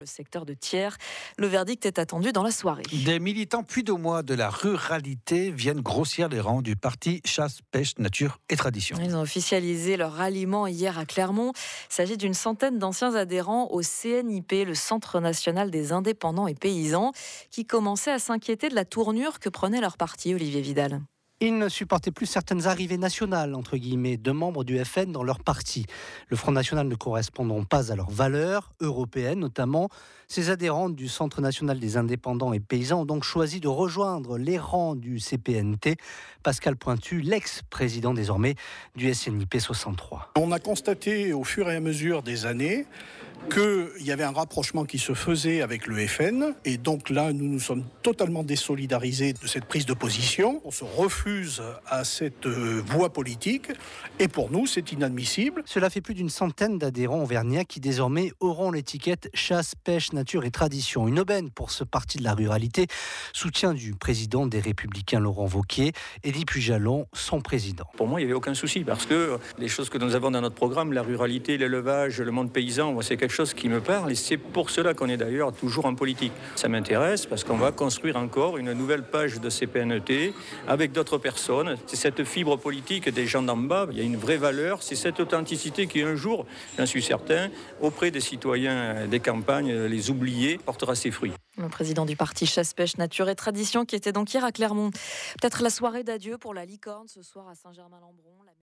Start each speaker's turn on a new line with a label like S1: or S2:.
S1: Le secteur de Thiers. Le verdict est attendu dans la soirée.
S2: Des militants puy-de-Dômois de la ruralité viennent grossir les rangs du parti Chasse, Pêche, Nature et Tradition.
S1: Ils ont officialisé leur ralliement hier à Clermont. Il s'agit d'une centaine d'anciens adhérents au CNIP, le Centre national des indépendants et paysans, qui commençaient à s'inquiéter de la tournure que prenait leur parti, Olivier Vidal.
S3: Ils ne supportaient plus certaines arrivées nationales, entre guillemets, de membres du FN dans leur parti. Le Front National ne correspondant pas à leurs valeurs, européennes notamment. Ces adhérents du Centre national des indépendants et paysans ont donc choisi de rejoindre les rangs du CPNT. Pascal Pointu, l'ex-président désormais du SNIP 63.
S4: On a constaté au fur et à mesure des années qu'il y avait un rapprochement qui se faisait avec le FN. Et donc là, nous nous sommes totalement désolidarisés de cette prise de position. On se refuse à cette voie politique. Et pour nous, c'est inadmissible.
S3: Cela fait plus d'une centaine d'adhérents auvergnats qui désormais auront l'étiquette chasse, pêche, nature et tradition. Une aubaine pour ce parti de la ruralité. Soutien du président des Républicains Laurent Wauquiez. Édith Pujalon, son président.
S5: Pour moi, il n'y avait aucun souci parce que les choses que nous avons dans notre programme, la ruralité, l'élevage, le monde paysan, c'est quelque chose qui me parle et c'est pour cela qu'on est d'ailleurs toujours en politique. Ça m'intéresse parce qu'on va construire encore une nouvelle page de CPNET avec d'autres personnes. C'est cette fibre politique des gens d'en bas, il y a une vraie valeur, c'est cette authenticité qui un jour, j'en suis certain, auprès des citoyens des campagnes, les oubliés, portera ses fruits.
S1: Le président du parti Chasse, Pêche, Nature et Tradition qui était donc hier à Clermont. Peut-être la soirée d'adieu pour la licorne ce soir à Saint-Germain-Lembron.